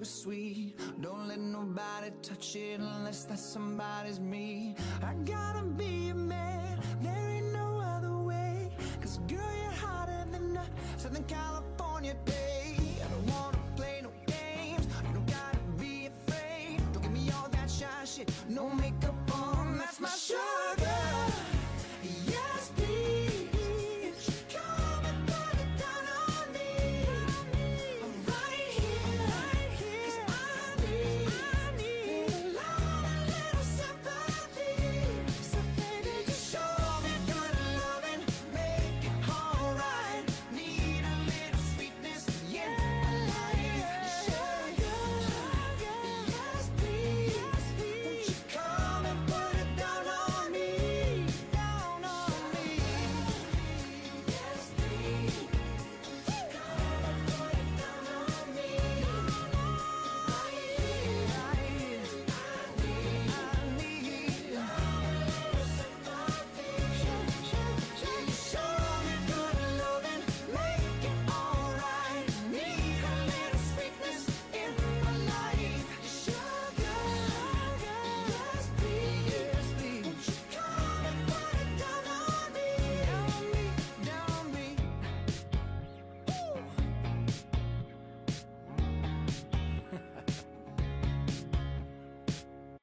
sweet. Don't let nobody touch it unless that somebody's me. I gotta be a man, there ain't no other way. Cause girl, you're hotter than a Southern California day. I don't wanna play no games, you don't gotta be afraid. Don't give me all that shy shit, no me.